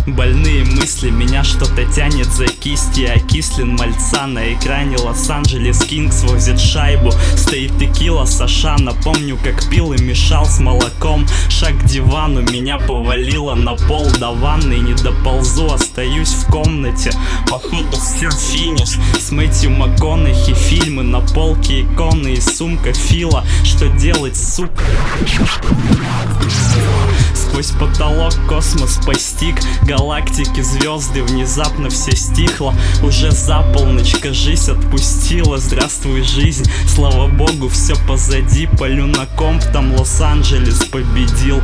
Больные мысли, меня что-то тянет за кисти. Окислен мальца на экране Лос-Анджелес Кингс возит шайбу. Стоит текила Саша, напомню, как пил и мешал с молоком. Шаг к дивану, меня повалило на пол. До ванны не доползу, остаюсь в комнате. Походу все финиш. С Мэтью МакКонахи фильмы на полке, иконы и сумка Фила. Что делать, сука? Сквозь потолок космос постиг, галактики, звезды, внезапно все стихло. Уже за полночь, кажись, отпустила. Здравствуй, жизнь, слава богу, все позади. Полю на комп, там Лос-Анджелес победил.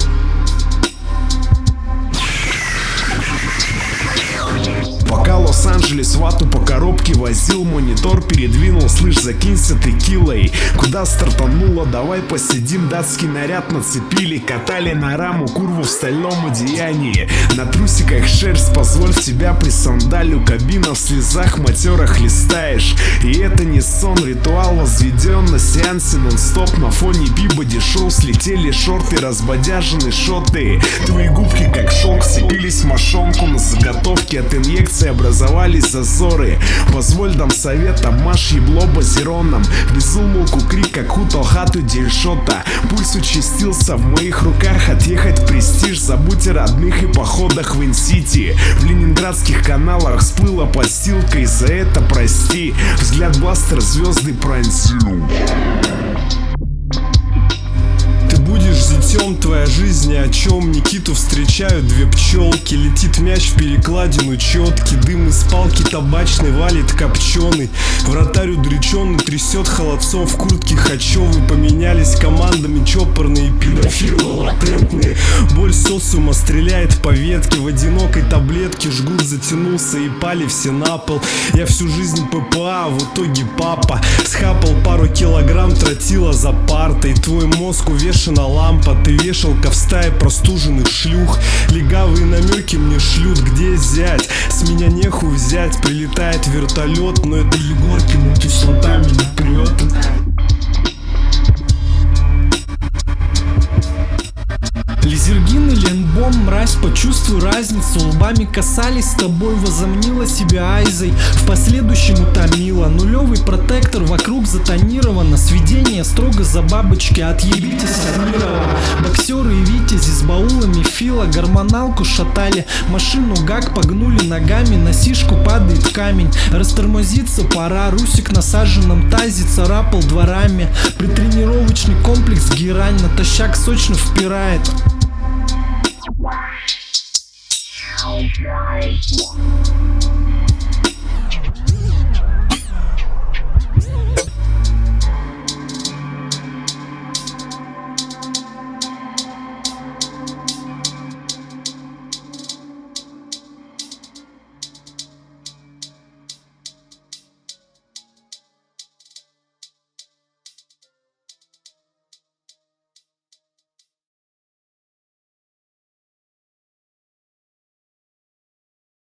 Пока Лос-Анджелес вату по коробке возил, монитор передвинул, слышь, закинься текилой. Куда стартануло, давай посидим, датский наряд нацепили. Катали на раму курву в стальном одеянии. На трусиках шерсть, позволь тебя присандалю. Кабина в слезах матерах листаешь. И это не сон, ритуал возведен на сеансе нон-стоп. На фоне Пибоди шоу слетели шорты, разбодяжены шоты. Твои губки как шелк сцепились в мошонку. На заготовке от инъекции образовались зазоры. Позволь дам совет, обмажь ебло базероном. Без умолку крик, как утал хату дельшота. Пульс участился, в моих руках отъехать в престиж. Забудь о родных и походах в Инсити. В ленинградских каналах всплыла подстилка, и за это прости. Взгляд бластер звезды пронзил. Будешь зятем, твоя жизнь ни о чем. Никиту встречают две пчелки. Летит мяч в перекладину четкий. Дым из палки табачный валит копченый. Вратарь удрученный трясет холодцом в куртке Хачевой. Поменялись командами чопорные педофилы латентные. Боль социума стреляет по ветке. В одинокой таблетке жгут затянулся и пали все на пол. Я всю жизнь ППА, в итоге папа схапал пару килограмм тротила за партой. Твой мозг увешана лампа, ты вешалка в стае простуженных шлюх. Легавые намеки мне шлют, где зять? С меня нехуй взять, прилетает вертолет. Но это Егоркина кислота меня прет. Лизергин и Ленбом, мразь, почувствуй разницу. Лбами касались, с тобой возомнила себя Айзой. В последующем утомила. Нулевый протектор вокруг затонировано. Сведение строго за бабочки, отъебитесь Амирова. Боксеры и витязи с баулами фила. Гормоналку шатали, машину гак погнули ногами. На сишку падает камень, растормозиться пора. Русик на саженном тазе царапал дворами. Предтренировочный комплекс герань натощак сочно впирает.